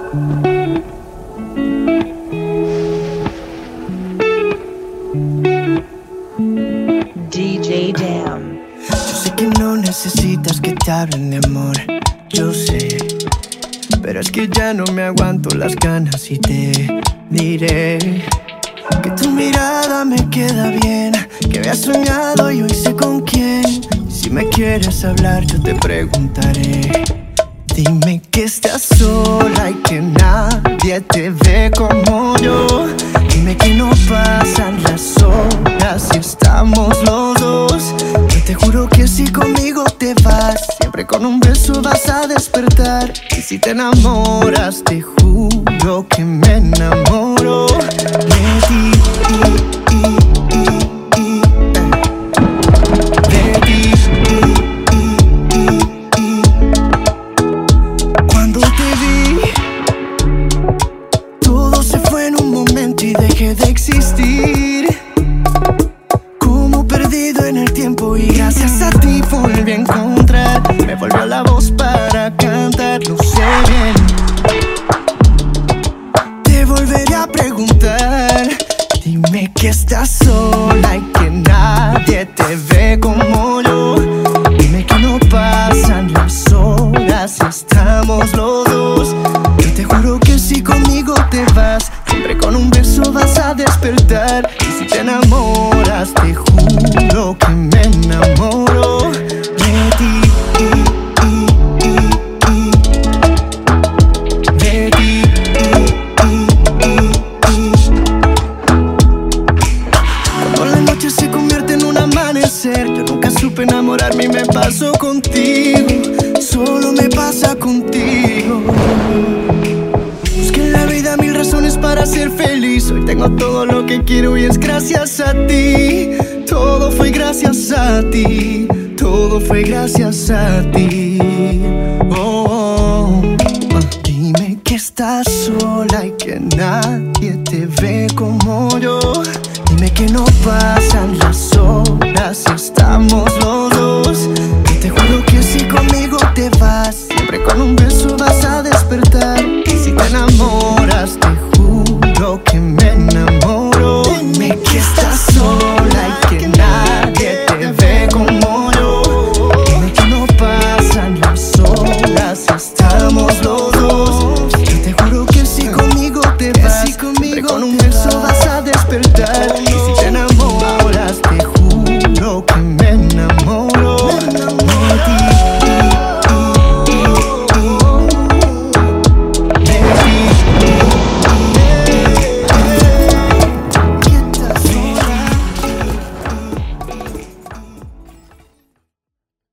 DJ Damn. Yo sé que no necesitas que te hablen de amor, yo sé, pero es que ya no me aguanto las ganas y te diré que tu mirada me queda bien, que había soñado y hoy sé con quién. Y si me quieres hablar yo te preguntaré. Dime que estás sola y que nadie te ve como yo. Dime que no pasan las horas si estamos los dos. Yo te juro que si conmigo te vas, siempre con un beso vas a despertar. Y si te enamoras, te juro que me enamoro de ti. De existir, como perdido en el tiempo, y gracias a ti volví a encontrar. Me volvió la voz para cantar, lo sé bien. Te volveré a preguntar. Dime que estás sola y que nadie te ve como yo. Dime que no pasan las horas si estamos los dos. Yo te juro que si conmigo te vas, siempre con un beso vas a despertar. Y si te enamoras, te juro que me enamoro de ti. De ti. Cuando la noche se convierte en un amanecer, yo nunca supe enamorarme y me pasó contigo. Solo me pasa contigo. Busqué en la vida mil razones para ser feliz. Hoy tengo todo lo que quiero y es gracias a ti. Todo fue gracias a ti. Todo fue gracias a ti. Oh.